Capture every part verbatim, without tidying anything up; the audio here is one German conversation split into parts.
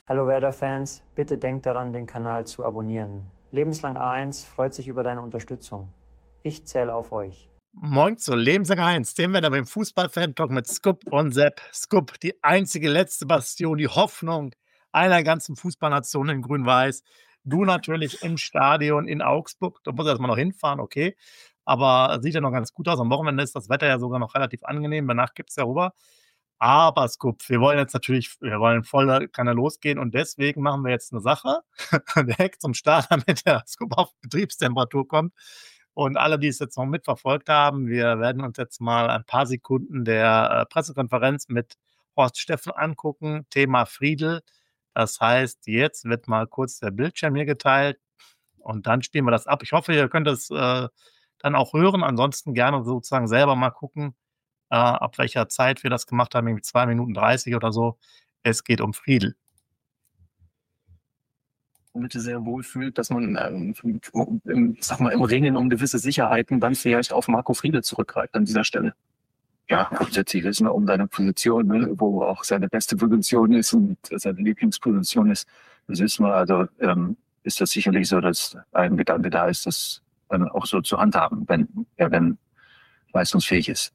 Hallo Werder-Fans, bitte denkt daran, den Kanal zu abonnieren. Lebenslang A eins freut sich über deine Unterstützung. Ich zähle auf euch. Moin zu Lebenslang eins, dem Werder beim Fußball-Fan-Talk mit Scoop und Sepp. Scoop, die einzige letzte Bastion, die Hoffnung einer ganzen Fußballnation in Grün-Weiß. Du natürlich im Stadion in Augsburg. Da muss er erst mal noch hinfahren, okay. Aber sieht ja noch ganz gut aus. Am Wochenende ist das Wetter ja sogar noch relativ angenehm. Danach gibt es ja rüber. Aber Scoop, wir wollen jetzt natürlich, wir wollen voll kann er losgehen und deswegen machen wir jetzt eine Sache direkt zum Start, damit der Scoop auf Betriebstemperatur kommt. Und alle, die es jetzt noch mitverfolgt haben, wir werden uns jetzt mal ein paar Sekunden der äh, Pressekonferenz mit Horst Steffen angucken. Thema Friedl. Das heißt, jetzt wird mal kurz der Bildschirm hier geteilt und dann spielen wir das ab. Ich hoffe, ihr könnt es äh, dann auch hören. Ansonsten gerne sozusagen selber mal gucken, äh, ab welcher Zeit wir das gemacht haben, irgendwie zwei Minuten dreißig oder so. Es geht um Friedl. Mitte sehr wohl fühlt, dass man ähm, im, sag mal, im Ringen um gewisse Sicherheiten dann vielleicht auf Marco Friedl zurückgreift an dieser Stelle. Ja, grundsätzlich wissen wir um seine Position, ne, wo auch seine beste Position ist und seine Lieblingsposition ist. Das wissen wir, also ähm, ist das sicherlich so, dass ein Gedanke da ist, das dann auch so zu handhaben, wenn er dann leistungsfähig ist.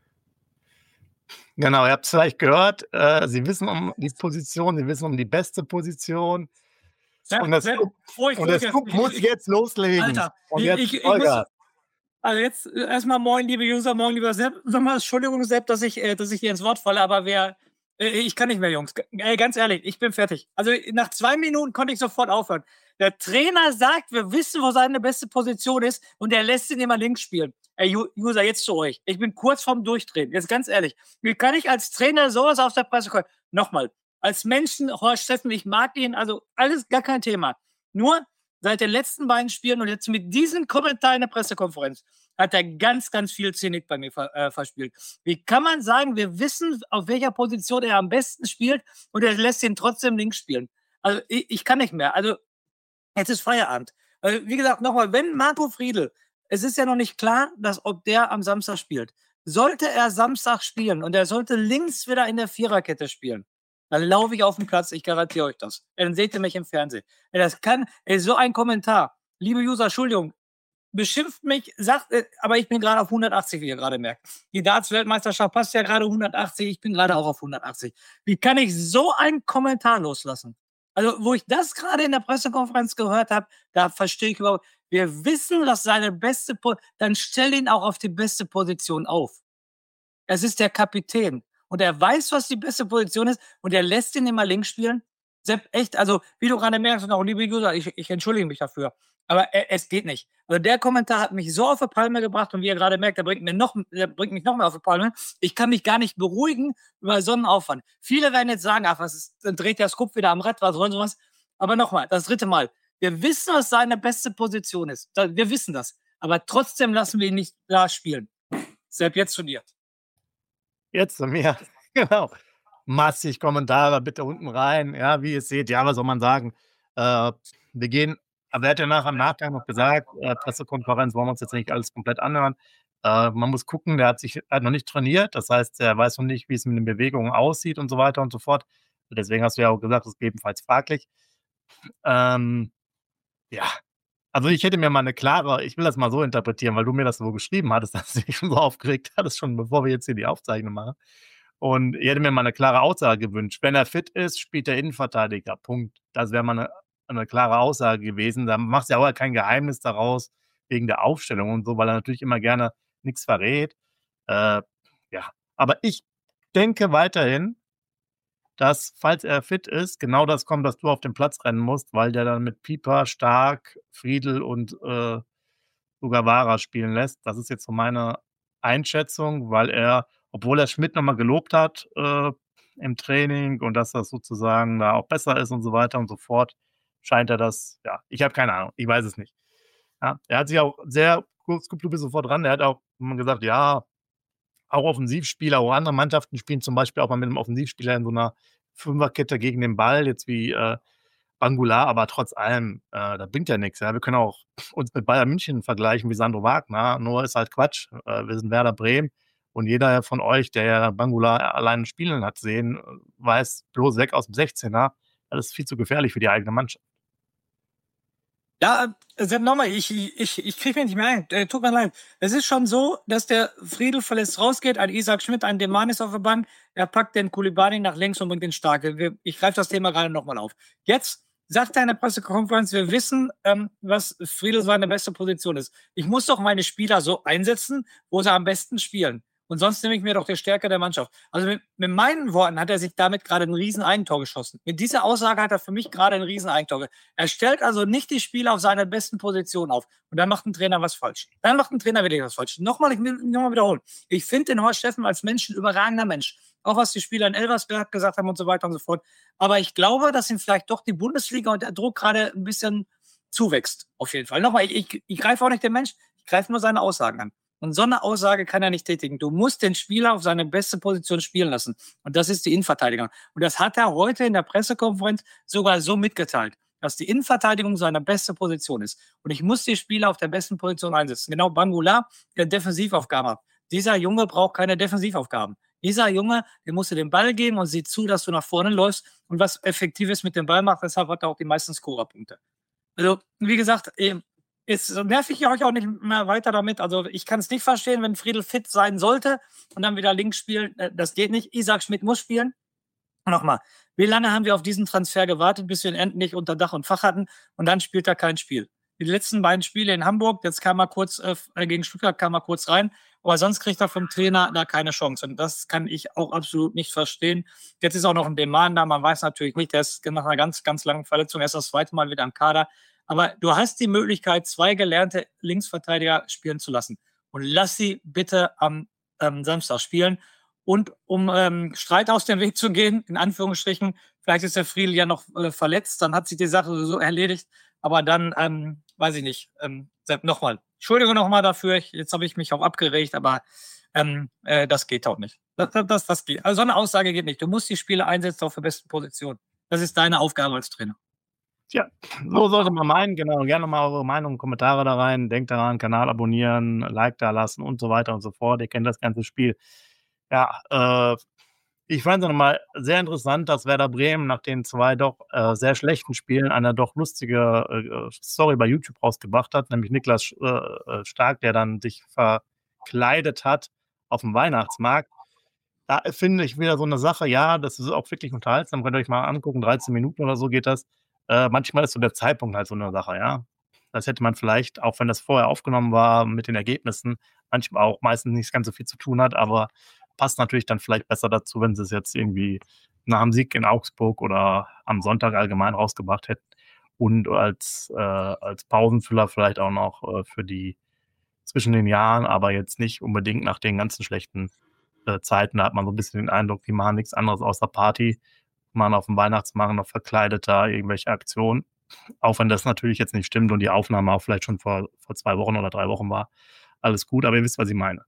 Genau, ihr habt es vielleicht gehört, äh, Sie wissen um die Position, Sie wissen um die beste Position. Sepp, Und das Sepp, Scoop, bevor ich und das losgehe, Scoop ich- muss ich- jetzt loslegen. Alter, und ich- jetzt ich- ich Vollgas. Also jetzt äh, erstmal moin, liebe User, moin, lieber Sepp. Sag mal, Entschuldigung, Sepp, dass ich, äh, dass ich dir ins Wort falle, aber wer, äh, ich kann nicht mehr, Jungs. G- Ey, ganz ehrlich, ich bin fertig. Also nach zwei Minuten konnte ich sofort aufhören. Der Trainer sagt, wir wissen, wo seine beste Position ist und er lässt ihn immer links spielen. Ey, Ju- User, jetzt zu euch. Ich bin kurz vorm Durchdrehen. Jetzt ganz ehrlich. Wie kann ich als Trainer sowas auf der Pressekonferenz? Nochmal. Als Menschen, Horst Steffen, ich mag ihn, also alles gar kein Thema. Nur seit den letzten beiden Spielen und jetzt mit diesem Kommentar in der Pressekonferenz hat er ganz, ganz viel Zenit bei mir ver, äh, verspielt. Wie kann man sagen, wir wissen, auf welcher Position er am besten spielt und er lässt ihn trotzdem links spielen? Also ich, ich kann nicht mehr. Also jetzt ist Feierabend. Also, wie gesagt, nochmal, wenn Marco Friedl, es ist ja noch nicht klar, dass ob der am Samstag spielt. Sollte er Samstag spielen und er sollte links wieder in der Viererkette spielen, dann laufe ich auf den Platz, ich garantiere euch das. Dann seht ihr mich im Fernsehen. Ey, das kann, ey, so ein Kommentar. Liebe User, Entschuldigung, beschimpft mich, sagt, äh, aber ich bin gerade auf hundertachtzig, wie ihr gerade merkt. Die Darts-Weltmeisterschaft passt ja gerade hundertachtzig, ich bin gerade auch auf hundertachtzig. Wie kann ich so einen Kommentar loslassen? Also, wo ich das gerade in der Pressekonferenz gehört habe, da verstehe ich überhaupt, wir wissen, dass seine beste, po dann stell ihn auch auf die beste Position auf. Es ist der Kapitän und er weiß, was die beste Position ist und er lässt ihn immer links spielen. Sepp, echt, also wie du gerade merkst und auch liebe User, ich, ich entschuldige mich dafür, aber e- es geht nicht. Also der Kommentar hat mich so auf die Palme gebracht und wie ihr gerade merkt, der bringt, mir noch, der bringt mich noch mehr auf die Palme. Ich kann mich gar nicht beruhigen über so einen Aufwand. Viele werden jetzt sagen, ach, was ist, dann dreht der Scoop wieder am Rad, was soll sowas. Aber nochmal, das dritte Mal. Wir wissen, was seine beste Position ist. Da- Wir wissen das. Aber trotzdem lassen wir ihn nicht da spielen. Sepp, jetzt zu dir. Jetzt zu mir. Genau. Massig Kommentare, bitte unten rein. Ja, wie ihr seht, ja, was soll man sagen? Äh, wir gehen, aber er hat ja nachher im Nachgang noch gesagt, äh, Pressekonferenz wollen wir uns jetzt nicht alles komplett anhören. Äh, man muss gucken, der hat sich hat noch nicht trainiert, das heißt, er weiß noch nicht, wie es mit den Bewegungen aussieht und so weiter und so fort. Deswegen hast du ja auch gesagt, das ist gegebenenfalls fraglich. Ähm, ja, also ich hätte mir mal eine klare, ich will das mal so interpretieren, weil du mir das so geschrieben hattest, dass du dich schon so aufgeregt hattest, schon bevor wir jetzt hier die Aufzeichnung machen. Und ich hätte mir mal eine klare Aussage gewünscht. Wenn er fit ist, spielt der Innenverteidiger. Punkt. Das wäre mal eine, eine klare Aussage gewesen. Da macht ja auch kein Geheimnis daraus wegen der Aufstellung und so, weil er natürlich immer gerne nichts verrät. Äh, ja, aber ich denke weiterhin, dass, falls er fit ist, genau das kommt, dass du auf den Platz rennen musst, weil der dann mit Pieper, Stark, Friedl und äh, Sugawara spielen lässt. Das ist jetzt so meine Einschätzung, weil er, obwohl er Schmidt nochmal gelobt hat äh, im Training und dass das sozusagen da auch besser ist und so weiter und so fort, scheint er das, ja, ich habe keine Ahnung, ich weiß es nicht. Ja, er hat sich auch sehr, kurz, du bist sofort dran, er hat auch gesagt, ja, auch Offensivspieler, auch andere Mannschaften spielen zum Beispiel auch mal mit einem Offensivspieler in so einer Fünferkette gegen den Ball, jetzt wie äh, Bangular, aber trotz allem, äh, das bringt ja nichts. Ja. Wir können auch uns mit Bayern München vergleichen wie Sandro Wagner, nur ist halt Quatsch. Äh, wir sind Werder Bremen und jeder von euch, der ja Bangular allein spielen hat sehen, weiß bloß weg aus dem sechzehner, Das ist viel zu gefährlich für die eigene Mannschaft. Ja, äh, nochmal, ich, ich, ich kriege mich nicht mehr ein. Äh, tut mir leid. Es ist schon so, dass der Friedel verletzt rausgeht, ein Isaac Schmidt, ein Demanis auf der Bank. Er packt den Koulibaly nach links und bringt den Starke. Ich greife das Thema gerade nochmal auf. Jetzt sagt er in der Pressekonferenz, wir wissen, ähm, was Friedel seine beste Position ist. Ich muss doch meine Spieler so einsetzen, wo sie am besten spielen. Und sonst nehme ich mir doch die Stärke der Mannschaft. Also mit, mit meinen Worten hat er sich damit gerade ein riesen Eigentor geschossen. Mit dieser Aussage hat er für mich gerade ein riesen Eigentor. Er stellt also nicht die Spieler auf seiner besten Position auf. Und dann macht ein Trainer was falsch. Dann macht ein Trainer wieder was falsch. Nochmal, ich will nochmal wiederholen. Ich finde den Horst Steffen als Mensch ein überragender Mensch. Auch was die Spieler in Elversberg gesagt haben und so weiter und so fort. Aber ich glaube, dass ihm vielleicht doch die Bundesliga und der Druck gerade ein bisschen zuwächst. Auf jeden Fall. Nochmal, ich, ich, ich greife auch nicht den Mensch, ich greife nur seine Aussagen an. Und so eine Aussage kann er nicht tätigen. Du musst den Spieler auf seine beste Position spielen lassen. Und das ist die Innenverteidigung. Und das hat er heute in der Pressekonferenz sogar so mitgeteilt, dass die Innenverteidigung seine beste Position ist. Und ich muss die Spieler auf der besten Position einsetzen. Genau Bangoula, der Defensivaufgaben hat. Dieser Junge braucht keine Defensivaufgaben. Dieser Junge, dem musst du den Ball geben und sieh zu, dass du nach vorne läufst und was Effektives mit dem Ball macht. Deshalb hat er auch die meisten Scorerpunkte. Also, wie gesagt, Jetzt nerv ich euch auch nicht mehr weiter damit. Also ich kann es nicht verstehen, wenn Friedel fit sein sollte und dann wieder links spielen. Das geht nicht. Isaac Schmidt muss spielen. Nochmal, wie lange haben wir auf diesen Transfer gewartet, bis wir ihn endlich unter Dach und Fach hatten und dann spielt er kein Spiel. Die letzten beiden Spiele in Hamburg, jetzt kam er kurz äh, gegen Stuttgart, kam er kurz rein, aber sonst kriegt er vom Trainer da keine Chance. Und das kann ich auch absolut nicht verstehen. Jetzt ist auch noch ein Demand da, man weiß natürlich nicht, der ist nach einer ganz, ganz langen Verletzung erst das zweite Mal wieder im Kader. Aber du hast die Möglichkeit, zwei gelernte Linksverteidiger spielen zu lassen. Und lass sie bitte am ähm, Samstag spielen. Und um ähm, Streit aus dem Weg zu gehen, in Anführungsstrichen, vielleicht ist der Friedel ja noch äh, verletzt, dann hat sich die Sache so erledigt. Aber dann, ähm, weiß ich nicht, ähm, nochmal, Entschuldigung nochmal dafür, ich, jetzt habe ich mich auch abgeregt, aber ähm, äh, das geht auch nicht. Das, das, das geht. Also so eine Aussage geht nicht. Du musst die Spieler einsetzen auf der besten Position. Das ist deine Aufgabe als Trainer. Tja, so sollte man meinen, genau. Gerne mal eure Meinung, Kommentare da rein. Denkt daran, Kanal abonnieren, Like da lassen und so weiter und so fort. Ihr kennt das ganze Spiel. Ja, äh, ich fand es nochmal sehr interessant, dass Werder Bremen nach den zwei doch äh, sehr schlechten Spielen eine doch lustige äh, Story bei YouTube rausgebracht hat, nämlich Niklas äh, Stark, der dann sich verkleidet hat auf dem Weihnachtsmarkt. Da finde ich wieder so eine Sache, ja, das ist auch wirklich unterhaltsam, könnt ihr euch mal angucken, dreizehn Minuten oder so geht das. Äh, manchmal ist so der Zeitpunkt halt so eine Sache, ja. Das hätte man vielleicht, auch wenn das vorher aufgenommen war mit den Ergebnissen, manchmal auch meistens nicht ganz so viel zu tun hat, aber passt natürlich dann vielleicht besser dazu, wenn sie es jetzt irgendwie nach dem Sieg in Augsburg oder am Sonntag allgemein rausgebracht hätten und als, äh, als Pausenfüller vielleicht auch noch äh, für die zwischen den Jahren, aber jetzt nicht unbedingt nach den ganzen schlechten äh, Zeiten. Da hat man so ein bisschen den Eindruck, die machen nichts anderes außer Party. Man auf dem Weihnachtsmarkt noch verkleideter irgendwelche Aktionen. Auch wenn das natürlich jetzt nicht stimmt und die Aufnahme auch vielleicht schon vor, vor zwei Wochen oder drei Wochen war. Alles gut, aber ihr wisst, was ich meine.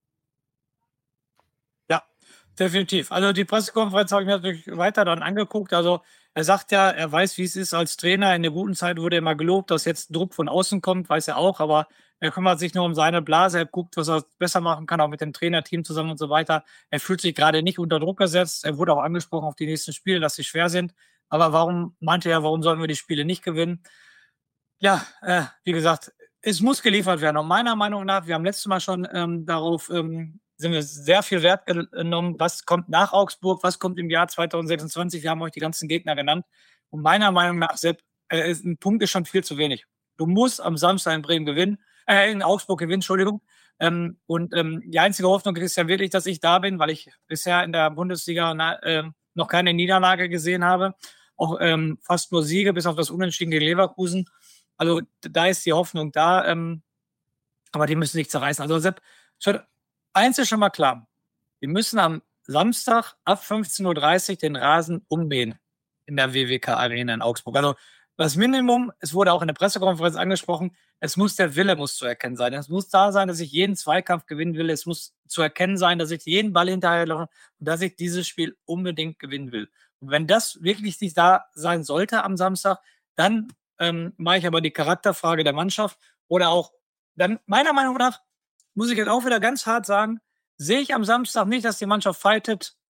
Ja, definitiv. Also die Pressekonferenz habe ich mir natürlich weiter dann angeguckt. Also er sagt ja, er weiß, wie es ist als Trainer. In der guten Zeit wurde immer gelobt, dass jetzt Druck von außen kommt, weiß er auch, aber er kümmert sich nur um seine Blase, er guckt, was er besser machen kann, auch mit dem Trainerteam zusammen und so weiter. Er fühlt sich gerade nicht unter Druck gesetzt. Er wurde auch angesprochen auf die nächsten Spiele, dass sie schwer sind. Aber warum, meinte er, warum sollen wir die Spiele nicht gewinnen? Ja, äh, wie gesagt, es muss geliefert werden. Und meiner Meinung nach, wir haben letztes Mal schon ähm, darauf, ähm, sind wir sehr viel Wert genommen, was kommt nach Augsburg, was kommt im Jahr zweitausendsechsundzwanzig. Wir haben euch die ganzen Gegner genannt. Und meiner Meinung nach, Sepp, äh, ist, ein Punkt ist schon viel zu wenig. Du musst am Samstag in Bremen gewinnen. in Augsburg gewinnen, Entschuldigung. Ähm, und ähm, die einzige Hoffnung ist ja wirklich, dass ich da bin, weil ich bisher in der Bundesliga na, äh, noch keine Niederlage gesehen habe. Auch ähm, fast nur Siege, bis auf das Unentschieden gegen Leverkusen. Also da ist die Hoffnung da. Ähm, aber die müssen sich zerreißen. Also Sepp, schon, eins ist schon mal klar. Wir müssen am Samstag ab fünfzehn Uhr dreißig den Rasen ummähen in der W W K Arena in Augsburg. Also das Minimum, es wurde auch in der Pressekonferenz angesprochen, es muss der Wille muss zu erkennen sein. Es muss da sein, dass ich jeden Zweikampf gewinnen will. Es muss zu erkennen sein, dass ich jeden Ball hinterherlaufe und dass ich dieses Spiel unbedingt gewinnen will. Und wenn das wirklich nicht da sein sollte am Samstag, dann ähm, mache ich aber die Charakterfrage der Mannschaft oder auch, dann meiner Meinung nach, muss ich jetzt auch wieder ganz hart sagen, sehe ich am Samstag nicht, dass die Mannschaft fightet, kommt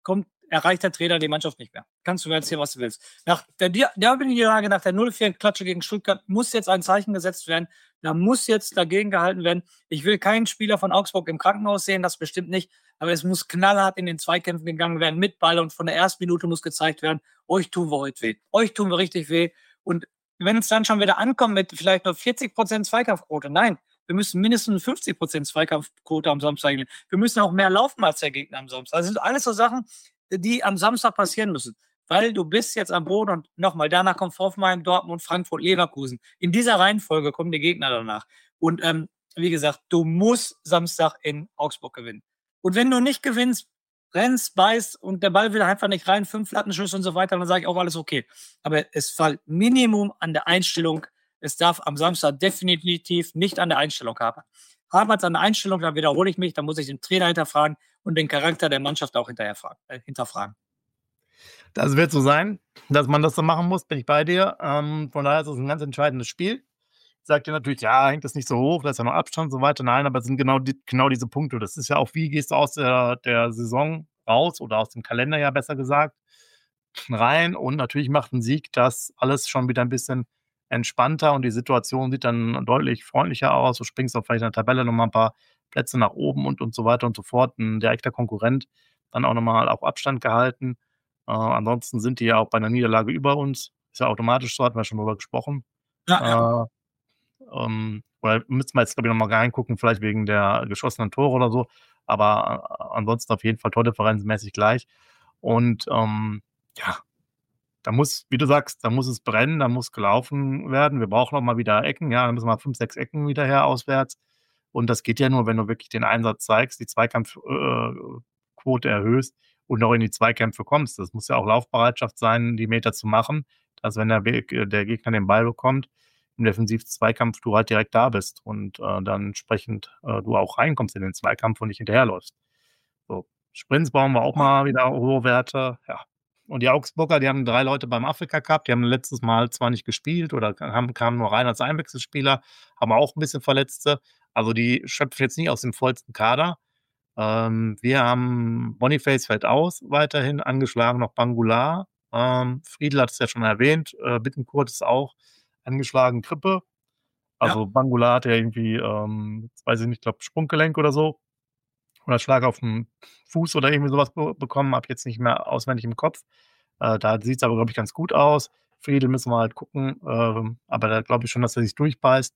erreicht der Trainer die Mannschaft nicht mehr. Kannst du mir erzählen, was du willst. Nach der Derby-Niederlage, nach der null vier Klatsche gegen Stuttgart muss jetzt ein Zeichen gesetzt werden. Da muss jetzt dagegen gehalten werden. Ich will keinen Spieler von Augsburg im Krankenhaus sehen, das bestimmt nicht. Aber es muss knallhart in den Zweikämpfen gegangen werden mit Ball und von der ersten Minute muss gezeigt werden, euch tun wir heute weh. Euch tun wir richtig weh. Und wenn es dann schon wieder ankommt mit vielleicht nur vierzig Prozent Zweikampfquote, nein, wir müssen mindestens fünfzig Prozent Zweikampfquote am Samstag gehen. Wir müssen auch mehr laufen als der Gegner am Samstag. Das sind alles so Sachen, die am Samstag passieren müssen. Weil du bist jetzt am Boden und nochmal, danach kommt Hoffenheim, Dortmund, Frankfurt, Leverkusen. In dieser Reihenfolge kommen die Gegner danach. Und ähm, wie gesagt, du musst Samstag in Augsburg gewinnen. Und wenn du nicht gewinnst, rennst, beißt und der Ball will einfach nicht rein, fünf Lattenschüsse und so weiter, dann sage ich auch alles okay. Aber es fällt Minimum an der Einstellung. Es darf am Samstag definitiv nicht an der Einstellung hapern. Hapert es an der Einstellung, dann wiederhole ich mich, dann muss ich den Trainer hinterfragen und den Charakter der Mannschaft auch hinterher fragen, äh, hinterfragen. Das wird so sein, dass man das so machen muss, bin ich bei dir. Ähm, von daher ist es ein ganz entscheidendes Spiel. Sagt ihr natürlich, ja, hängt das nicht so hoch, da ist ja noch Abstand und so weiter. Nein, aber es sind genau, die, genau diese Punkte. Das ist ja auch, wie gehst du aus der, der Saison raus oder aus dem Kalenderjahr besser gesagt rein. Und natürlich macht ein Sieg das alles schon wieder ein bisschen entspannter und die Situation sieht dann deutlich freundlicher aus. Du springst auch vielleicht in der Tabelle nochmal ein paar Plätze nach oben und, und so weiter und so fort. Ein direkter Konkurrent dann auch nochmal auf Abstand gehalten. Äh, ansonsten sind die ja auch bei einer Niederlage über uns. Ist ja automatisch so, hatten wir schon drüber gesprochen. Ja, ja. Äh, ähm, oder müssen wir jetzt, glaube ich, nochmal reingucken, vielleicht wegen der geschossenen Tore oder so. Aber äh, ansonsten auf jeden Fall tordifferenzmäßig gleich. Und ähm, ja, da muss, wie du sagst, da muss es brennen, da muss gelaufen werden. Wir brauchen auch mal wieder Ecken. Ja, dann müssen wir fünf, sechs Ecken wieder her auswärts. Und das geht ja nur, wenn du wirklich den Einsatz zeigst, die Zweikampfquote äh, erhöhst und auch in die Zweikämpfe kommst. Das muss ja auch Laufbereitschaft sein, die Meter zu machen, dass wenn der, der Gegner den Ball bekommt, im defensiven Zweikampf du halt direkt da bist und äh, dann entsprechend äh, du auch reinkommst in den Zweikampf und nicht hinterherläufst. So, Sprints brauchen wir auch mal wieder hohe Werte. Ja. Und die Augsburger, die haben drei Leute beim Afrika Cup, die haben letztes Mal zwar nicht gespielt oder haben, kamen nur rein als Einwechselspieler, haben auch ein bisschen Verletzte. Also die schöpfen jetzt nicht aus dem vollsten Kader. Ähm, wir haben Boniface fällt aus, weiterhin angeschlagen noch Bangular. Ähm, Friedl hat es ja schon erwähnt, äh, Bittencourt ist auch angeschlagen, Grippe. Also Ja. Bangular hat ja irgendwie, ähm, jetzt weiß ich nicht, ich glaube Sprunggelenk oder so. Oder Schlag auf den Fuß oder irgendwie sowas be bekommen, habe jetzt nicht mehr auswendig im Kopf. Äh, da sieht es aber, glaube ich, ganz gut aus. Friedl müssen wir halt gucken, ähm, aber da glaube ich schon, dass er sich durchbeißt.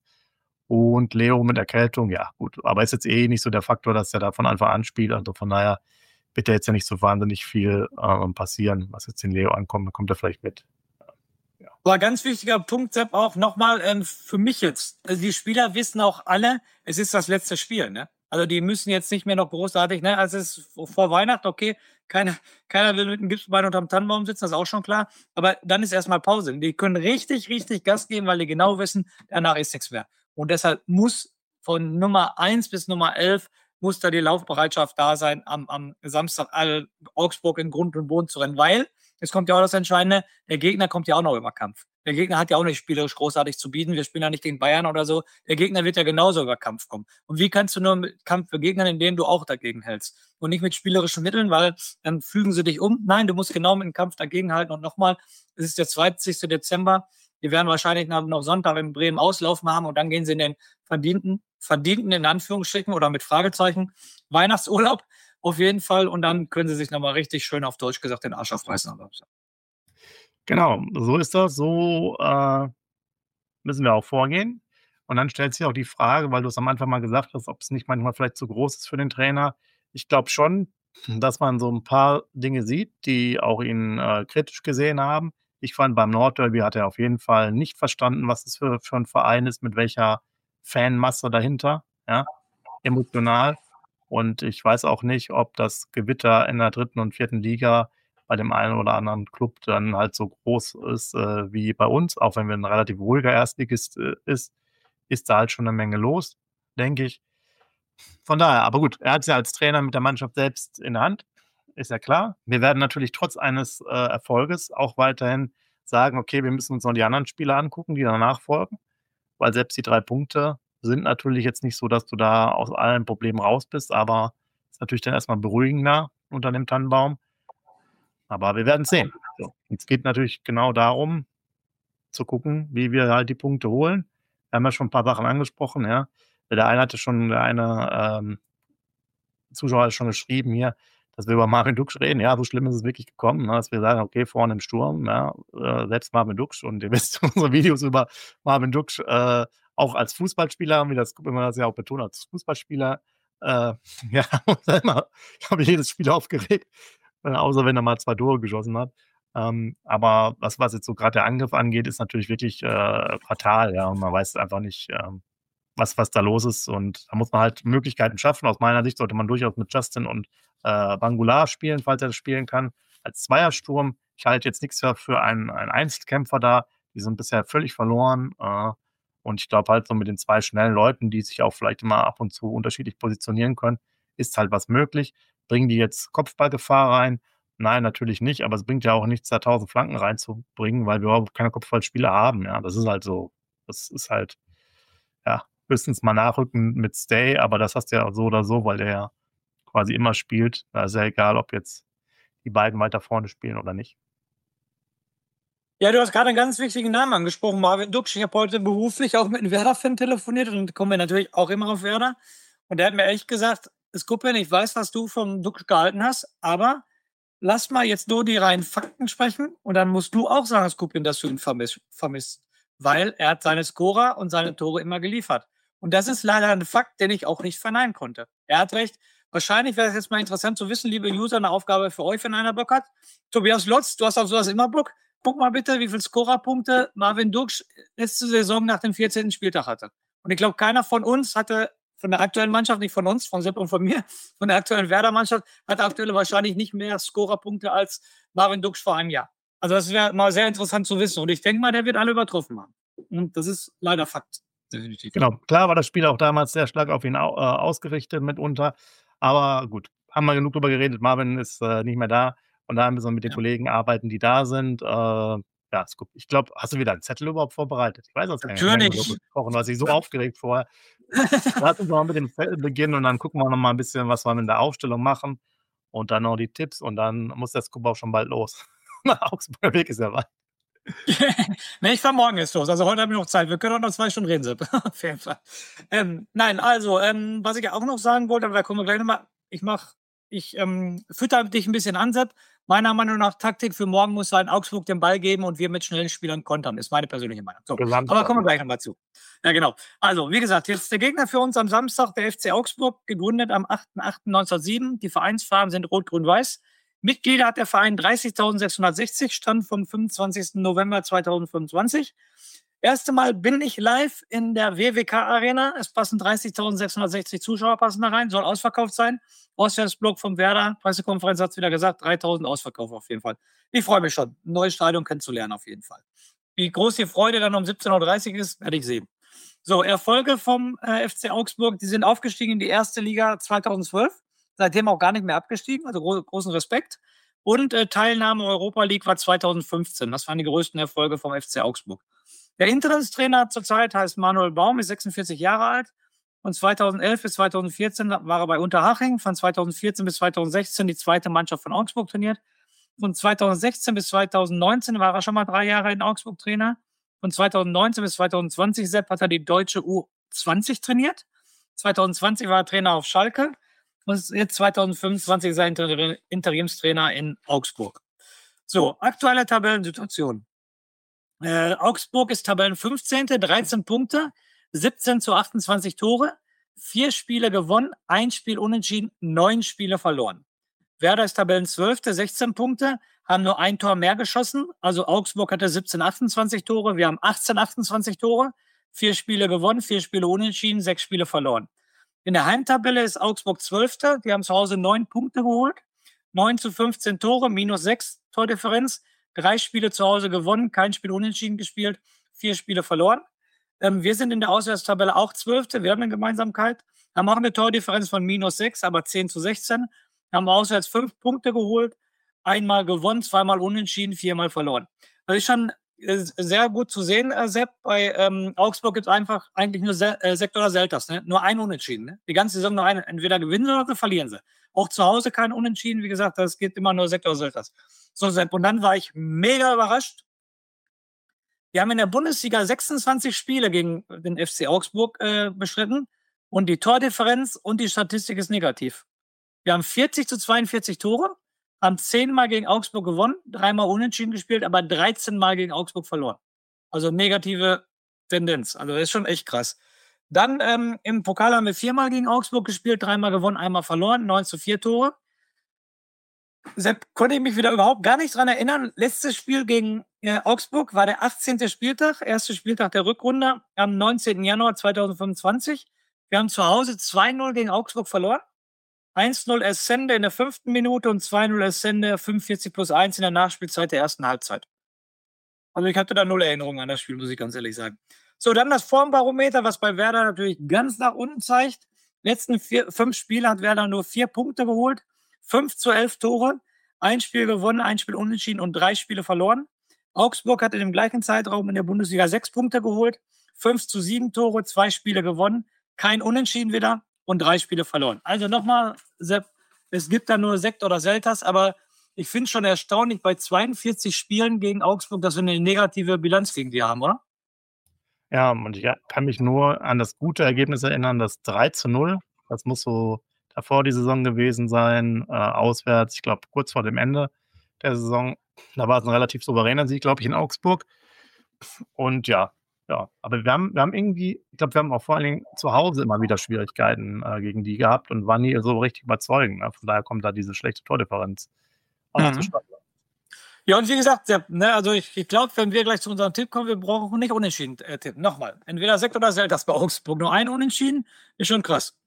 Und Leo mit Erkältung, ja gut, aber ist jetzt eh nicht so der Faktor, dass er da von Anfang an spielt. Also von daher wird da jetzt ja nicht so wahnsinnig viel ähm, passieren, was jetzt den Leo ankommt. Dann kommt er vielleicht mit. Ja. Aber ganz wichtiger Punkt, Sepp, auch nochmal ähm, für mich jetzt. Also die Spieler wissen auch alle, es ist das letzte Spiel, ne? Also die müssen jetzt nicht mehr noch großartig, ne? Also es ist vor Weihnachten, okay, keiner, keiner will mit dem Gipsbein unterm Tannenbaum sitzen, das ist auch schon klar. Aber dann ist erstmal Pause. Die können richtig, richtig Gas geben, weil die genau wissen, danach ist nichts mehr. Und deshalb muss von Nummer eins bis Nummer elf muss da die Laufbereitschaft da sein, am, am Samstag all Augsburg in Grund und Boden zu rennen, weil es kommt ja auch das Entscheidende, der Gegner kommt ja auch noch über Kampf. Der Gegner hat ja auch nicht spielerisch großartig zu bieten. Wir spielen ja nicht gegen Bayern oder so. Der Gegner wird ja genauso über Kampf kommen. Und wie kannst du nur mit Kampf begegnen, indem du auch dagegen hältst? Und nicht mit spielerischen Mitteln, weil dann fügen sie dich um. Nein, du musst genau mit dem Kampf dagegenhalten. Und nochmal, es ist der zwanzigsten Dezember. Die werden wahrscheinlich noch Sonntag in Bremen auslaufen haben und dann gehen sie in den verdienten, verdienten in Anführungsstrichen oder mit Fragezeichen Weihnachtsurlaub auf jeden Fall und dann können sie sich nochmal richtig schön auf Deutsch gesagt den Arsch aufreißen. Genau, so ist das, so äh, müssen wir auch vorgehen. Und dann stellt sich auch die Frage, weil du es am Anfang mal gesagt hast, ob es nicht manchmal vielleicht zu groß ist für den Trainer. Ich glaube schon, dass man so ein paar Dinge sieht, die auch ihn äh, kritisch gesehen haben. Ich fand, beim Nordderby hat er auf jeden Fall nicht verstanden, was es für, für ein Verein ist, mit welcher Fanmasse dahinter, ja, emotional. Und ich weiß auch nicht, ob das Gewitter in der dritten und vierten Liga bei dem einen oder anderen Club dann halt so groß ist äh, wie bei uns, auch wenn wir ein relativ ruhiger Erstligist äh, ist, ist da halt schon eine Menge los, denke ich. Von daher, aber gut, er hat es ja als Trainer mit der Mannschaft selbst in der Hand, ist ja klar. Wir werden natürlich trotz eines äh, Erfolges auch weiterhin sagen, okay, wir müssen uns noch die anderen Spiele angucken, die danach folgen, weil selbst die drei Punkte sind natürlich jetzt nicht so, dass du da aus allen Problemen raus bist, aber ist natürlich dann erstmal beruhigender unter dem Tannenbaum. Aber wir werden sehen. So, es geht natürlich genau darum, zu gucken, wie wir halt die Punkte holen. Wir haben ja schon ein paar Sachen angesprochen, ja. Der eine hatte schon der eine, ähm, Zuschauer hat schon geschrieben hier, dass wir über Marvin Duksch reden. Ja, so schlimm ist es wirklich gekommen, ne, dass wir sagen: „Okay, vorne im Sturm, ja, äh, selbst Marvin Duksch“, und ihr wisst, unsere Videos über Marvin Duksch, äh, auch als Fußballspieler, wie das wie man das ja auch betont, als Fußballspieler, äh, ja, immer ich habe jedes Spiel aufgeregt, äh, außer wenn er mal zwei Tore geschossen hat. Ähm, aber was was jetzt so gerade der Angriff angeht, ist natürlich wirklich, äh, fatal, ja, und man weiß einfach nicht, ähm, was was da los ist, und da muss man halt Möglichkeiten schaffen. Aus meiner Sicht sollte man durchaus mit Justin und, äh, Bangular spielen, falls er das spielen kann, als Zweiersturm. Ich halte jetzt nichts für für einen einen Einzelkämpfer da. Die sind bisher völlig verloren, äh, und ich glaube halt so mit den zwei schnellen Leuten, die sich auch vielleicht immer ab und zu unterschiedlich positionieren können, ist halt was möglich. Bringen die jetzt Kopfballgefahr rein? Nein, natürlich nicht, aber es bringt ja auch nichts, da tausend Flanken reinzubringen, weil wir überhaupt keine Kopfballspieler haben, ja. Das ist halt so. Das ist halt, ja, höchstens mal nachrücken mit Stay, aber das hast du ja so oder so, weil der ja quasi immer spielt. Da ist ja egal, ob jetzt die beiden weiter vorne spielen oder nicht. Ja, du hast gerade einen ganz wichtigen Namen angesprochen, Marvin Duksch. Ich habe heute beruflich auch mit einem Werder-Fan telefoniert und kommen wir natürlich auch immer auf Werder. Und der hat mir ehrlich gesagt: „Skupin, ich weiß, was du vom Duksch gehalten hast, aber lass mal jetzt nur die reinen Fakten sprechen und dann musst du auch sagen, Skupin, dass du ihn vermiss vermisst, weil er hat seine Scorer und seine Tore immer geliefert.“ Und das ist leider ein Fakt, den ich auch nicht verneinen konnte. Er hat recht. Wahrscheinlich wäre es jetzt mal interessant zu wissen, liebe User, eine Aufgabe für euch, wenn einer Bock hat. Tobias Lotz, du hast auf sowas immer Bock. Guck mal bitte, wie viele Scorerpunkte Marvin Duksch letzte Saison nach dem vierzehnten Spieltag hatte. Und ich glaube, keiner von uns hatte, von der aktuellen Mannschaft, nicht von uns, von Sepp und von mir, von der aktuellen Werder-Mannschaft, hat aktuell wahrscheinlich nicht mehr Scorerpunkte als Marvin Duksch vor einem Jahr. Also das wäre mal sehr interessant zu wissen. Und ich denke mal, der wird alle übertroffen haben. Und das ist leider Fakt. Definitiv. Genau, klar war das Spiel auch damals sehr stark auf ihn au äh, ausgerichtet mitunter, aber gut, haben wir genug drüber geredet. Marvin ist, äh, nicht mehr da, und da müssen wir mit den Ja. Kollegen arbeiten, die da sind. Äh, ja, ist gut. Ich glaube, hast du wieder einen Zettel überhaupt vorbereitet? Ich weiß das gar nicht. Natürlich. Du warst dich so aufgeregt vorher. Lass uns mal mit dem Zettel beginnen und dann gucken wir noch mal ein bisschen, was wir in der Aufstellung machen, und dann noch die Tipps, und dann muss der Scoop auch schon bald los. Augsburger Weg ist ja weit. Ne, ich fahre morgen erst los. Also heute habe ich noch Zeit. Wir können auch noch zwei Stunden reden, Sepp. Auf jeden Fall. Ähm, nein, also, ähm, was ich auch noch sagen wollte, aber da kommen wir gleich nochmal. Ich mache, ich ähm, fütter dich ein bisschen an, Sepp. Meiner Meinung nach, Taktik für morgen muss sein, Augsburg den Ball geben und wir mit schnellen Spielern kontern. Ist meine persönliche Meinung. So, aber kommen wir gleich nochmal zu. Ja, genau. Also, wie gesagt, jetzt der Gegner für uns am Samstag, der F C Augsburg, gegründet am achter achter neunzehnhundertsieben. Die Vereinsfarben sind rot-grün-weiß. Mitglieder hat der Verein dreißigtausendsechshundertsechzig, Stand vom fünfundzwanzigsten November zweitausendfünfundzwanzig. Erste Mal bin ich live in der W W K-Arena. Es passen dreißigtausendsechshundertsechzig Zuschauer passen da rein, soll ausverkauft sein. Auswärtsblock vom Werder, Pressekonferenz hat es wieder gesagt, dreitausend Ausverkauf auf jeden Fall. Ich freue mich schon, ein neues Stadion kennenzulernen auf jeden Fall. Wie groß die Freude dann um siebzehn Uhr dreißig ist, werde ich sehen. So, Erfolge vom äh, F C Augsburg, die sind aufgestiegen in die erste Liga zweitausendzwölf. Seitdem auch gar nicht mehr abgestiegen, also gro großen Respekt. Und äh, Teilnahme Europa League war zweitausendfünfzehn. Das waren die größten Erfolge vom F C Augsburg. Der Interimstrainer zurzeit heißt Manuel Baum, ist sechsundvierzig Jahre alt. Von zweitausendelf bis zweitausendvierzehn war er bei Unterhaching. Von zweitausendvierzehn bis zweitausendsechzehn die zweite Mannschaft von Augsburg trainiert. Von zweitausendsechzehn bis zweitausendneunzehn war er schon mal drei Jahre in Augsburg Trainer. Von zweitausendneunzehn bis zweitausendzwanzig, Sepp, hat er die deutsche U zwanzig trainiert. zweitausendzwanzig war er Trainer auf Schalke. Und jetzt zweitausendfünfundzwanzig ist er Inter Interimstrainer in Augsburg. So, aktuelle Tabellensituation. Äh, Augsburg ist Tabellenfünfzehnte, dreizehn Punkte, siebzehn zu achtundzwanzig Tore, vier Spiele gewonnen, ein Spiel unentschieden, neun Spiele verloren. Werder ist Tabellenzwölfte, sechzehn Punkte, haben nur ein Tor mehr geschossen. Also Augsburg hatte siebzehn achtundzwanzig Tore, wir haben achtzehn achtundzwanzig Tore, vier Spiele gewonnen, vier Spiele unentschieden, sechs Spiele verloren. In der Heimtabelle ist Augsburg Zwölfter. Die haben zu Hause neun Punkte geholt. neun zu fünfzehn Tore, minus sechs Tordifferenz. Drei Spiele zu Hause gewonnen, kein Spiel unentschieden gespielt, vier Spiele verloren. Ähm, wir sind in der Auswärtstabelle auch Zwölfte. Wir haben eine Gemeinsamkeit. Haben auch eine Tordifferenz von minus sechs, aber zehn zu sechzehn. Haben auswärts fünf Punkte geholt. Einmal gewonnen, zweimal unentschieden, viermal verloren. Das ist schon sehr gut zu sehen, äh, Sepp. Bei ähm, Augsburg gibt es einfach eigentlich nur Se äh, Sekt oder Selters. Ne? Nur ein Unentschieden. Ne? Die ganze Saison nur ein. Entweder gewinnen sie oder verlieren sie. Auch zu Hause kein Unentschieden. Wie gesagt, das geht immer nur Sekt oder Selters. So, Sepp, und dann war ich mega überrascht. Wir haben in der Bundesliga sechsundzwanzig Spiele gegen den F C Augsburg äh, bestritten und die Tordifferenz und die Statistik ist negativ. Wir haben vierzig zu zweiundvierzig Tore, haben zehnmal gegen Augsburg gewonnen, dreimal unentschieden gespielt, aber dreizehn Mal gegen Augsburg verloren. Also negative Tendenz. Also das ist schon echt krass. Dann ähm, im Pokal haben wir viermal gegen Augsburg gespielt, dreimal gewonnen, einmal verloren, neun zu vier Tore. Sepp, konnte ich mich wieder überhaupt gar nicht dran erinnern. Letztes Spiel gegen äh, Augsburg war der achtzehnte Spieltag, erster Spieltag der Rückrunde am neunzehnten Januar zweitausendfünfundzwanzig. Wir haben zu Hause zwei null gegen Augsburg verloren. eins null Essende in der fünften Minute und zwei null Essende fünfundvierzig plus eins in der Nachspielzeit der ersten Halbzeit. Also ich hatte da null Erinnerungen an das Spiel, muss ich ganz ehrlich sagen. So, dann das Formbarometer, was bei Werder natürlich ganz nach unten zeigt. Letzten vier, fünf Spiele hat Werder nur vier Punkte geholt. fünf zu elf Tore, ein Spiel gewonnen, ein Spiel unentschieden und drei Spiele verloren. Augsburg hat in dem gleichen Zeitraum in der Bundesliga sechs Punkte geholt, fünf zu sieben Tore, zwei Spiele gewonnen, kein Unentschieden wieder und drei Spiele verloren. Also nochmal, Sepp, es gibt da nur Sekt oder Selters, aber ich finde es schon erstaunlich bei zweiundvierzig Spielen gegen Augsburg, dass wir eine negative Bilanz gegen die haben, oder? Ja, und ich kann mich nur an das gute Ergebnis erinnern, das drei zu null. Das muss so davor die Saison gewesen sein, äh, auswärts, ich glaube kurz vor dem Ende der Saison. Da war es ein relativ souveräner Sieg, glaube ich, in Augsburg. Und ja, ja, aber wir haben, wir haben irgendwie, ich glaube, wir haben auch vor allen Dingen zu Hause immer wieder Schwierigkeiten äh, gegen die gehabt und waren nie so richtig überzeugend. Ne? Von daher kommt da diese schlechte Tordifferenz auch Mhm. zustande. Ja, und wie gesagt, Sepp, ne, also ich, ich glaube, wenn wir gleich zu unserem Tipp kommen, wir brauchen nicht unentschieden äh, tippen. Nochmal, entweder Sekt oder Selters bei Augsburg. Nur ein Unentschieden ist schon krass.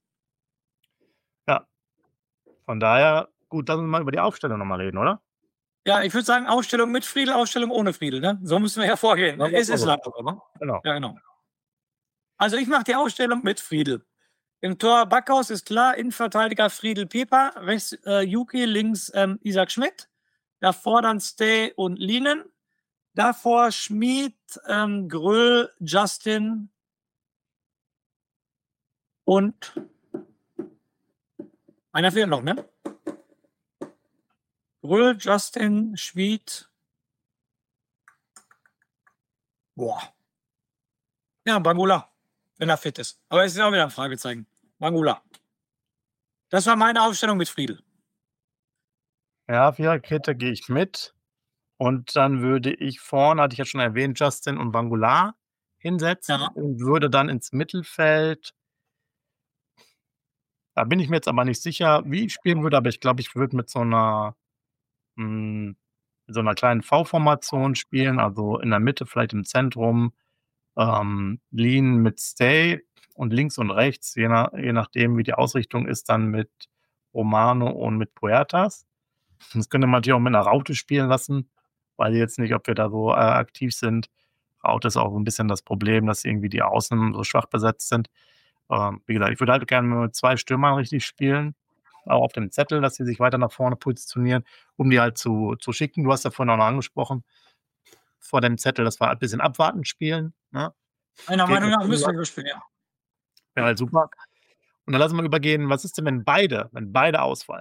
Ja, von daher, gut, lass uns mal über die Aufstellung nochmal reden, oder? Ja, ich würde sagen, Ausstellung mit Friedel, Ausstellung ohne Friedel. Ne? So müssen wir ja vorgehen. Ja, Es ist also, leider so, ne? genau. Ja, genau. Also ich mache die Ausstellung mit Friedel. Im Tor Backhaus ist klar, Innenverteidiger Friedel Pieper, rechts äh, Juki, links ähm, Isaac Schmidt. Davor dann Stay und Lienen. Davor Schmid, ähm, Gröll, Justin und einer fehlt noch, ne? Gröll, Justin, Schmid. Boah. Ja, Bangula, wenn er fit ist. Aber es ist auch wieder ein Fragezeichen. Bangula. Das war meine Aufstellung mit Friedel. Ja, Viererkette gehe ich mit. Und dann würde ich vorne, hatte ich ja schon erwähnt, Justin und Bangular hinsetzen Ja. und würde dann ins Mittelfeld. Da bin ich mir jetzt aber nicht sicher, wie ich spielen würde, aber ich glaube, ich würde mit so einer, mh, mit so einer kleinen V-Formation spielen, also in der Mitte, vielleicht im Zentrum, ähm, Lean mit Stay und links und rechts, je, nach, je nachdem, wie die Ausrichtung ist, dann mit Romano und mit Puertas. Das könnte man natürlich auch mit einer Raute spielen lassen. Weiß ich jetzt nicht, ob wir da so äh, aktiv sind. Raute ist auch so ein bisschen das Problem, dass irgendwie die Außen so schwach besetzt sind. Ähm, wie gesagt, ich würde halt gerne mit zwei Stürmern richtig spielen, auch auf dem Zettel, dass sie sich weiter nach vorne positionieren, um die halt zu, zu schicken. Du hast ja vorhin auch noch angesprochen, vor dem Zettel, dass wir ein bisschen abwartend spielen. Ne? Meiner Geht Meinung mit nach müssen Frühjahr. wir spielen, ja. Wäre halt super. Und dann lassen wir übergehen, was ist denn, wenn beide, wenn beide ausfallen?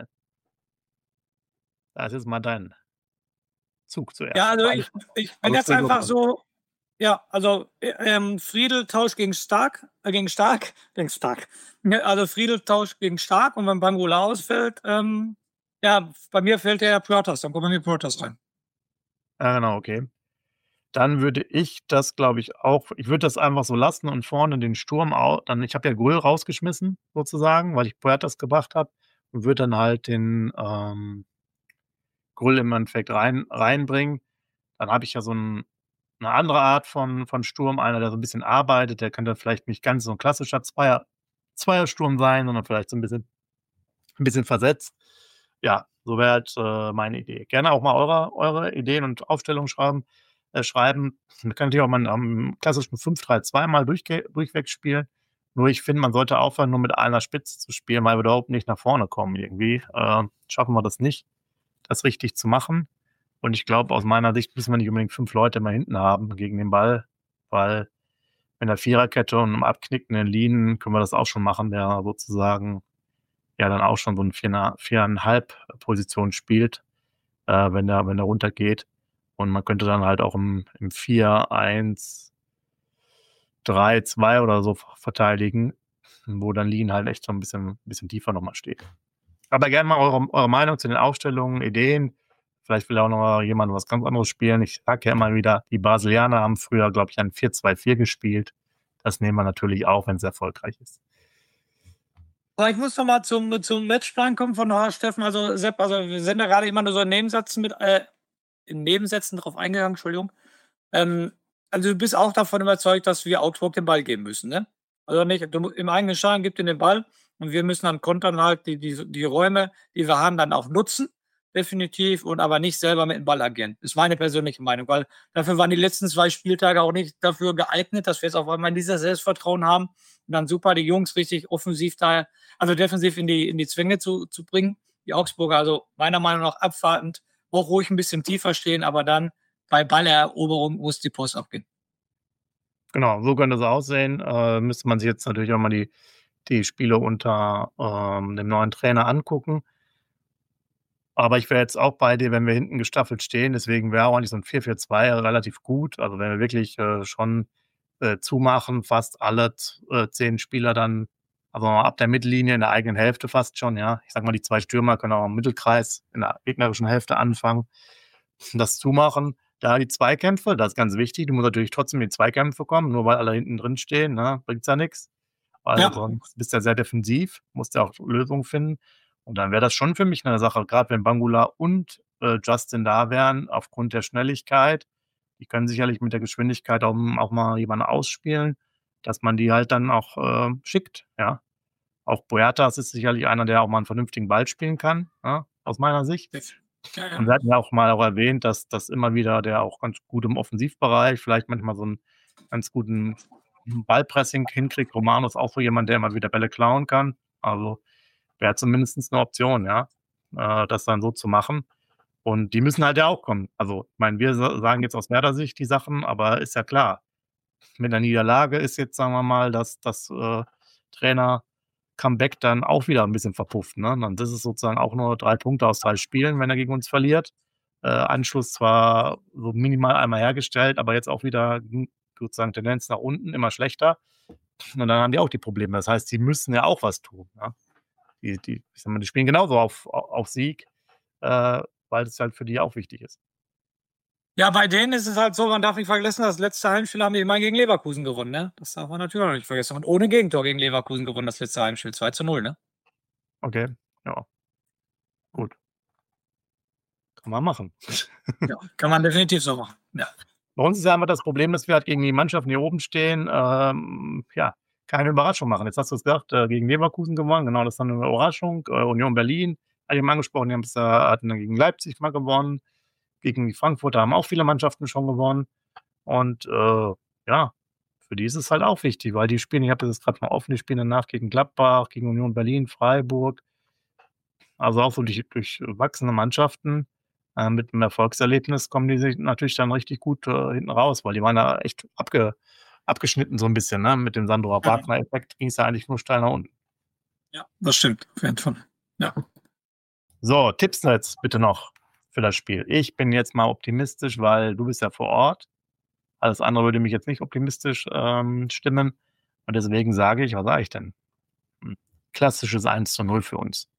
Das ist mal dein Zug zuerst. Ja, also Beide- ich, ich bin aber jetzt Friedel einfach auch. so, ja, also äh, ähm, Friedel tauscht gegen Stark, äh, gegen Stark, gegen Stark. Ja, also Friedel tauscht gegen Stark und wenn Bangula ausfällt, ähm, ja, bei mir fällt der Puertas, dann kommt bei mir Puertas rein. Ja, genau, okay. Dann würde ich das, glaube ich, auch, ich würde das einfach so lassen und vorne den Sturm auch, dann, ich habe ja Grull rausgeschmissen, sozusagen, weil ich Puertas gebracht habe und würde dann halt den ähm, Grull im Endeffekt rein, reinbringen. Dann habe ich ja so ein, eine andere Art von, von Sturm, einer, der so ein bisschen arbeitet, der könnte vielleicht nicht ganz so ein klassischer Zweier, Zweiersturm sein, sondern vielleicht so ein bisschen, ein bisschen versetzt. Ja, so wäre halt äh, meine Idee. Gerne auch mal eure, eure Ideen und Aufstellungen schreiben. Äh, schreiben. Man kann natürlich auch mal am klassischen fünf drei zwei mal durchge- durchweg spielen. Nur ich finde, man sollte aufhören, nur mit einer Spitze zu spielen, weil wir überhaupt nicht nach vorne kommen irgendwie. Äh, schaffen wir das nicht, das richtig zu machen. Und ich glaube, aus meiner Sicht müssen wir nicht unbedingt fünf Leute immer hinten haben gegen den Ball, weil mit der Viererkette und einem abknickenden Linien können wir das auch schon machen, der sozusagen ja dann auch schon so eine vier, viereinhalb Position spielt. äh, wenn der wenn der runtergeht. Und man könnte dann halt auch im im vier eins drei zwei oder so v verteidigen, wo dann Lean halt echt so 'n bisschen bisschen tiefer noch mal steht. Aber gerne mal eure eure Meinung zu den Aufstellungen, Ideen. Vielleicht will auch noch mal jemand was ganz anderes spielen. Ich sage ja immer wieder, die Brasilianer haben früher, glaube ich, ein vier zwei vier gespielt. Das nehmen wir natürlich auch, wenn's erfolgreich ist. Aber ich muss noch mal zum zum Matchplan kommen von Horst Steffen. Also, Sepp, also, wir sind da grade immer nur so in Nebensätzen mit äh, in Nebensätzen drauf eingegangen, Entschuldigung. Ähm, also, du bist auch davon überzeugt, dass wir Augsburg den Ball geben müssen, ne? Also, nicht du mu im eigenen Stadion gib denen den Ball und wir müssen dann kontern halt die die die Räume, die wir haben, dann auch nutzen, definitiv, und aber nicht selber mit dem Ball agieren. Ist meine persönliche Meinung, weil dafür waren die letzten zwei Spieltage auch nicht dafür geeignet, dass wir jetzt auf einmal dieses Selbstvertrauen haben und dann super die Jungs richtig offensiv da also, defensiv in die in die Zwänge zu zu bringen. Die Augsburger, also, meiner Meinung nach abwartend, auch ruhig 'n bisschen tiefer stehen, aber dann bei Balleroberung muss die Post abgehen. Genau, so könnte es aussehen. Äh, müsste man sich jetzt natürlich auch mal die die Spiele unter, ähm, dem neuen Trainer angucken. Aber ich wäre jetzt auch bei dir, wenn wir hinten gestaffelt stehen. Deswegen wäre auch eigentlich so 'n vier vier zwei relativ gut. Also, wenn wir wirklich, äh, schon, äh, zumachen, fast alle z äh, zehn Spieler dann also, ab der Mittellinie in der eigenen Hälfte fast schon, ja. Ich sage mal, die zwei Stürmer können auch im Mittelkreis in der gegnerischen Hälfte anfangen, das zumachen. Da die Zweikämpfe, das ist ganz wichtig. Du musst natürlich trotzdem in die Zweikämpfe kommen, nur weil alle hinten drin stehen, ne, bringt's ja nix. Weil Ja. sonst bist du ja sehr defensiv, musst ja auch Lösungen finden. Und dann wäre das schon für mich 'ne Sache, grad wenn Bangula und, äh, Justin da wären, aufgrund der Schnelligkeit. Die können sicherlich mit der Geschwindigkeit auch m auch mal jemanden ausspielen, dass man die halt dann auch, äh, schickt, ja. Auch Boyata ist sicherlich einer, der auch mal 'n vernünftigen Ball spielen kann, ne, aus meiner Sicht. Ja, Und ja. wir hatten ja auch mal auch erwähnt, dass dass immer wieder der auch ganz gut im Offensivbereich vielleicht manchmal so 'n ganz guten Ballpressing hinkriegt. Romano ist auch so jemand, der immer wieder Bälle klauen kann. Also, wäre zumindestens 'ne Option, ja, äh, das dann so zu machen. Und die müssen halt ja auch kommen. Also, ich meine, wir sa sagen jetzt aus Werder Sicht die Sachen, aber ist ja klar. Mit 'ner Niederlage ist jetzt, sagen wir mal, das das, äh, Trainer-Comeback dann auch wieder 'n bisschen verpufft, ne? Und das ist sozusagen auch nur drei Punkte aus drei Spielen, wenn er gegen uns verliert. Äh, Anschluss zwar so minimal einmal hergestellt, aber jetzt auch wieder, hm, sozusagen Tendenz nach unten, immer schlechter. Und dann haben die auch die Probleme. Das heißt, die müssen ja auch was tun, ja? Die die ich sage mal, die spielen genauso auf a auf Sieg, äh, weil das halt für die auch wichtig ist. Ja, bei denen ist es halt so, man darf nicht vergessen, das letzte Heimspiel haben die immerhin gegen Leverkusen gewonnen, ne? Das darf man natürlich auch nicht vergessen. Und ohne Gegentor gegen Leverkusen gewonnen, das letzte Heimspiel, zwei zu null, ne? Okay, ja. Gut. Kann man machen. Ja, kann man definitiv so machen, ja. Bei uns ist ja immer das Problem, dass wir halt gegen die Mannschaften, die oben stehen, ähm, ja, keine Überraschung machen. Jetzt hast du's gesagt, äh, gegen Leverkusen gewonnen, genau, das ist dann 'ne Überraschung. Äh, Union Berlin hatte ich eben angesprochen, die haben's ja hatten dann gegen Leipzig mal gewonnen. Gegen die Frankfurter haben auch viele Mannschaften schon gewonnen. Und, äh, ja, für die ist es halt auch wichtig, weil die spielen ich habe das grad mal offen, die spielen danach gegen Gladbach, gegen Union Berlin, Freiburg. Also, auch so durch durchwachsene Mannschaften. Äh, mit 'nem Erfolgserlebnis kommen die sich natürlich dann richtig gut, äh, hinten raus, weil die waren da echt abge abgeschnitten so 'n bisschen, ne? Mit dem Sandro Mhm. Wagner-Effekt ging's ja eigentlich nur steil nach unten. Ja, das stimmt, auf jeden Fall. Ja. So, Tipps jetzt bitte noch für das Spiel. Ich bin jetzt mal optimistisch, weil du bist ja vor Ort. Alles andere würde mich jetzt nicht optimistisch, ähm, stimmen. Und deswegen sage ich was sage ich denn? Hm, klassisches eins zu null für uns.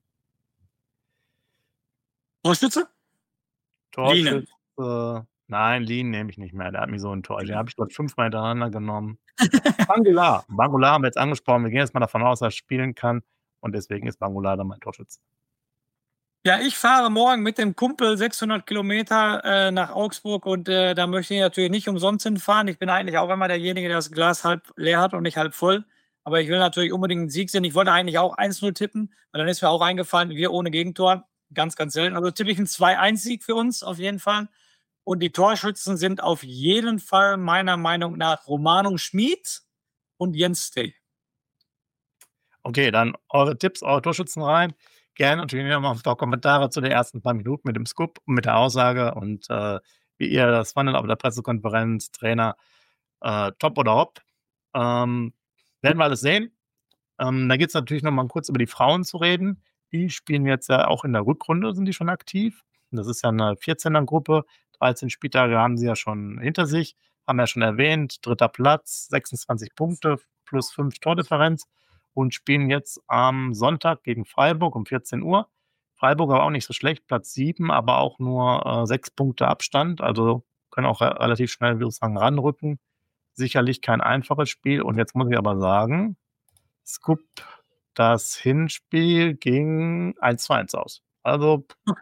Torschütze? Liene. Torschütze nein, Liene nehme ich nicht mehr, der hat mich so enttäuscht. Den habe ich dort fünfmal hintereinander genommen. Banguela. Banguela haben wir jetzt angesprochen. Wir gehen jetzt mal davon aus, dass er spielen kann und deswegen ist Banguela dann mein Torschütze. Ja, ich fahre morgen mit dem Kumpel sechshundert Kilometer, äh, nach Augsburg und, äh, da möchte ich natürlich nicht umsonst hinfahren. Ich bin eigentlich auch immer derjenige, der das Glas halb leer hat und nicht halb voll. Aber ich will natürlich unbedingt 'n Sieg sehen. Ich wollte eigentlich auch eins null tippen, aber dann ist mir auch eingefallen, wir ohne Gegentor, ganz, ganz selten. Also, tippe ich 'n zwei eins Sieg für uns auf jeden Fall. Und die Torschützen sind auf jeden Fall meiner Meinung nach Romano Schmid und Jens Stay. Okay, dann eure Tipps, eure Torschützen rein. Gerne natürlich auch mal 'n paar Kommentare zu den ersten paar Minuten mit dem Scoop und mit der Aussage und, äh, wie ihr das fandet auf der Pressekonferenz, Trainer, äh, top oder hop. Ähm, werden wir alles sehen. Ähm, da geht's natürlich noch mal kurz über die Frauen zu reden. Die spielen jetzt ja auch in der Rückrunde sind die schon aktiv. Das ist ja eine vierzehner-Gruppe. dreizehn Spieltage haben sie ja schon hinter sich. Haben wir ja schon erwähnt. Dritter Platz, sechsundzwanzig Punkte plus fünf Tordifferenz und spielen jetzt am Sonntag gegen Freiburg um vierzehn Uhr. Freiburg aber auch nicht so schlecht, Platz sieben, aber auch nur äh, sechs Punkte Abstand. Also können auch re- relativ schnell, würde ich sagen, ranrücken. Sicherlich kein einfaches Spiel. Und jetzt muss ich aber sagen, Scoop, das Hinspiel ging eins zu eins aus. Also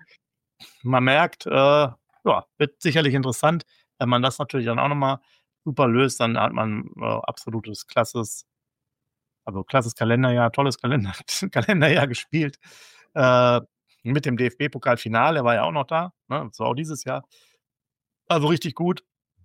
man merkt, äh, ja, wird sicherlich interessant. Wenn man das natürlich dann auch nochmal super löst, dann hat man äh, absolutes klasses, also klasses Kalenderjahr, tolles Kalender, Kalenderjahr gespielt. Äh, mit dem D F B-Pokalfinale, war ja auch noch da. Ne? Das war auch dieses Jahr. Also richtig gut.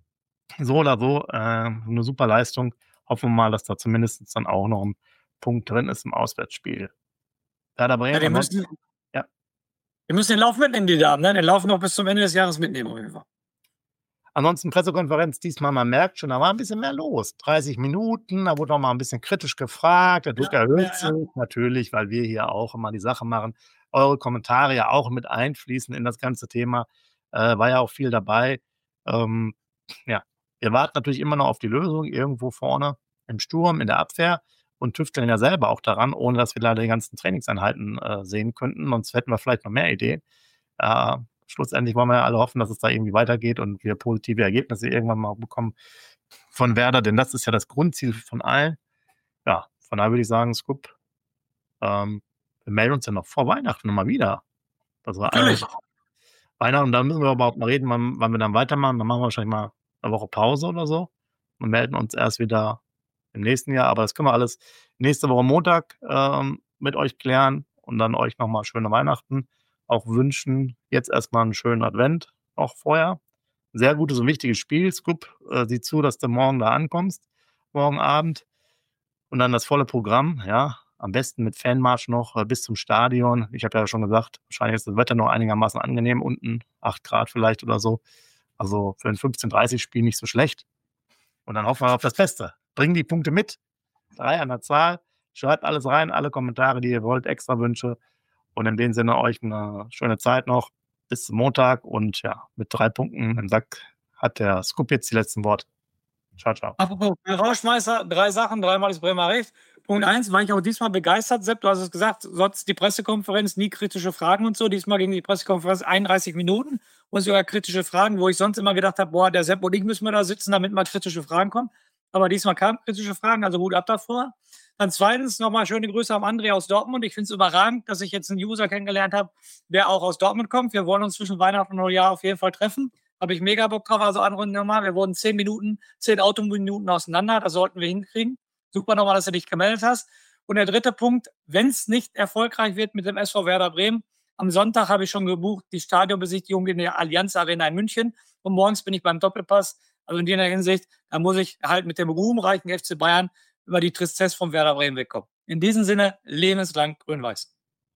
So oder so, äh, eine super Leistung. Hoffen wir mal, dass da zumindest dann auch noch ein Punkt drin ist im Auswärtsspiel. Werder Ja, Bremen, die ansonsten, müssen, ja. die müssen den Lauf mitnehmen, die Damen. Ne? Den Lauf noch bis zum Ende des Jahres mitnehmen. Auf jeden Fall. Ansonsten Pressekonferenz diesmal, man merkt schon, da war ein bisschen mehr los. dreißig Minuten, da wurde noch mal ein bisschen kritisch gefragt. Der Druck Ja, erhöht ja, ja. sich natürlich, weil wir hier auch immer die Sache machen. Eure Kommentare ja auch mit einfließen in das ganze Thema. Äh, war ja auch viel dabei. Ähm, ja, wir warten natürlich immer noch auf die Lösung irgendwo vorne im Sturm, in der Abwehr und tüfteln ja selber auch daran, ohne dass wir leider die ganzen Trainingseinheiten äh, sehen könnten. Sonst hätten wir vielleicht noch mehr Ideen. Äh, schlussendlich wollen wir ja alle hoffen, dass es da irgendwie weitergeht und wir positive Ergebnisse irgendwann mal bekommen von Werder, denn das ist ja das Grundziel von allen. Ja, von daher würde ich sagen, Scoop, ähm, wir melden uns ja noch vor Weihnachten nochmal wieder. Das war Natürlich. Weihnachten und dann müssen wir überhaupt mal reden, wann, wann wir dann weitermachen. Dann machen wir wahrscheinlich mal eine Woche Pause oder so und melden uns erst wieder im nächsten Jahr. Aber das können wir alles nächste Woche Montag ähm, mit euch klären und dann euch nochmal schöne Weihnachten auch wünschen. Jetzt erstmal einen schönen Advent, auch vorher. Sehr gutes und wichtiges Spiel. Scoop, äh, sieh zu, dass du morgen da ankommst, morgen Abend. Und dann das volle Programm, ja. Am besten mit Fanmarsch noch äh, bis zum Stadion. Ich habe ja schon gesagt, wahrscheinlich ist das Wetter noch einigermaßen angenehm unten, acht Grad vielleicht oder so. Also für ein fünfzehn dreißig Spiel nicht so schlecht. Und dann hoffen wir auf das Beste. Bring die Punkte mit. Drei an der Zahl. Schreibt alles rein, alle Kommentare, die ihr wollt, extra Wünsche. Und in dem Sinne euch eine schöne Zeit noch. Bis zum Montag. Und ja, mit drei Punkten im Sack hat der Scoop jetzt die letzten Worte. Ciao, ciao. Apropos Rauschmeister, drei Sachen, dreimal ist Bremer recht. Punkt eins, war ich auch diesmal begeistert, Sepp, du hast es gesagt, sonst die Pressekonferenz, nie kritische Fragen und so. Diesmal ging die Pressekonferenz einunddreißig Minuten und sogar kritische Fragen, wo ich sonst immer gedacht habe, boah, der Sepp und ich müssen wir da sitzen, damit mal kritische Fragen kommen. Aber diesmal kamen kritische Fragen, also Hut ab davor. Dann zweitens nochmal schöne Grüße am André aus Dortmund. Ich finde es überragend, dass ich jetzt einen User kennengelernt habe, der auch aus Dortmund kommt. Wir wollen uns zwischen Weihnachten und Neujahr auf jeden Fall treffen. Habe ich mega Bock drauf. Also André nochmal, wir wurden zehn Minuten, zehn Autominuten auseinander. Das sollten wir hinkriegen. Super nochmal, dass du dich gemeldet hast. Und der dritte Punkt, wenn es nicht erfolgreich wird mit dem S V Werder Bremen, am Sonntag habe ich schon gebucht, die Stadionbesichtigung in der Allianz Arena in München. Und morgens bin ich beim Doppelpass. Also in der Hinsicht, da muss ich halt mit dem ruhmreichen F C Bayern über die Tristesse vom Werder Bremen wegkommen. In diesem Sinne, lebenslang grün-weiß.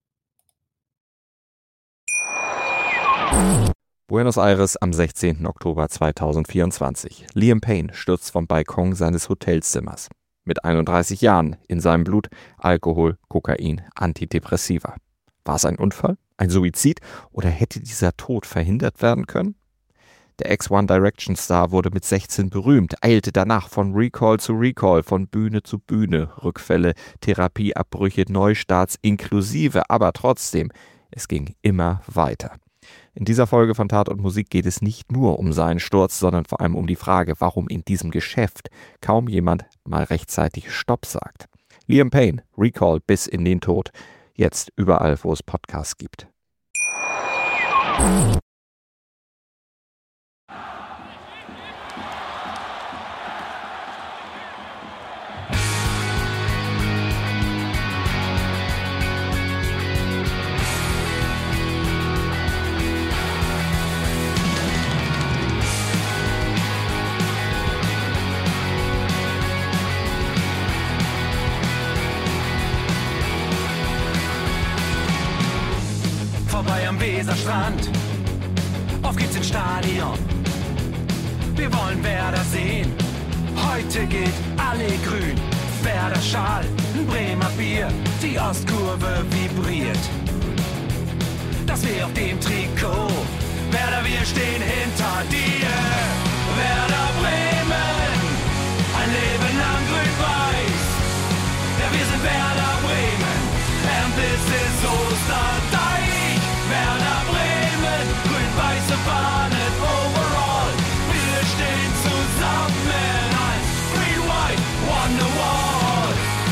Buenos Aires am sechzehnten Oktober zweitausendvierundzwanzig. Liam Payne stürzt vom Balkon seines Hotelzimmers. Mit einunddreißig Jahren, in seinem Blut Alkohol, Kokain, Antidepressiva. War es ein Unfall, ein Suizid oder hätte dieser Tod verhindert werden können? Der Ex-One Direction Star wurde mit sechzehn berühmt, eilte danach von Recall zu Recall, von Bühne zu Bühne, Rückfälle, Therapieabbrüche, Neustarts inklusive, aber trotzdem, es ging immer weiter. In dieser Folge von Tat und Musik geht es nicht nur um seinen Sturz, sondern vor allem um die Frage, warum in diesem Geschäft kaum jemand mal rechtzeitig Stopp sagt. Liam Payne, Recall bis in den Tod, jetzt überall, wo es Podcasts gibt. Vorbei am Weserstrand, auf geht's ins Stadion. Wir wollen Werder sehen, heute geht alle grün. Werder Schal, ein Bremer Bier, die Ostkurve vibriert. Das das W auf dem Trikot. Werder, wir stehen hinter dir. Werder Bremen, ein Leben lang grün-weiß. Ja, wir sind Werder Bremen, and this is Osterdeich. Werder Bremen, grün-weiße Fahnen overall. Wir stehen zusammen als Green-White Wonderwall.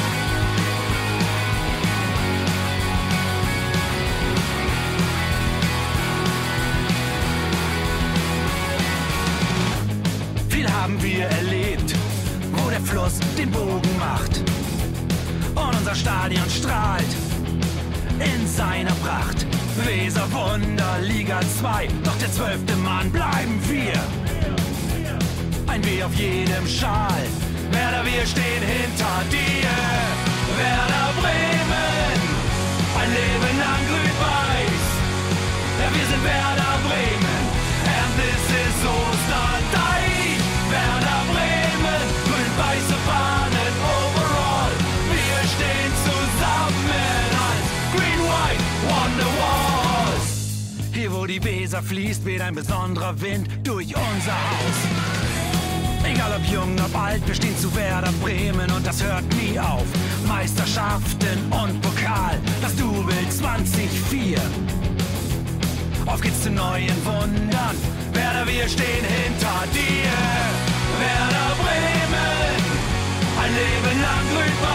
Viel haben wir erlebt, wo der Fluss den Bogen macht und unser Stadion strahlt in seiner Pracht. Weser Wunder, Liga zwei, doch der zwölfte Mann bleiben wir. Ein W auf jedem Schal, Werder, wir stehen hinter dir. Werder Bremen, ein Leben lang grün-weiß. Ja, wir sind Werder Bremen, and this is Osterdeich. Werder Bremen, grün-weiße Fahnen overall. Wir stehen zusammen als Green-White Wonderwalls. Hier wo die Weser fließt, weht ein besonderer Wind durch unser Haus. Egal ob jung, ob alt, wir stehen zu Werder Bremen und das hört nie auf. Meisterschaften und Pokal, das Double zwanzig vier. Auf geht's zu neuen Wundern, Werder, wir stehen hinter dir. Werder Bremen, ein Leben lang grün-weiß.